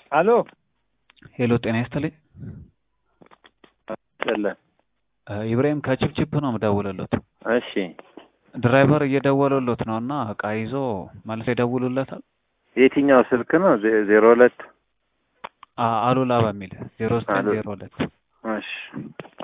አሎ ሄሎ ጤና ይስጥልኝ። ሰለ ኢብራሂም ከችፕችፕ ነው የምደውልልዎት። እሺ ድራይቨር እየደወሉልዎት ነው እና እቃ ይዞ መልስ ይደውሉለታል። የትኛው ስልክ ነው? 02 አሉላ በሚል 0902 እሺ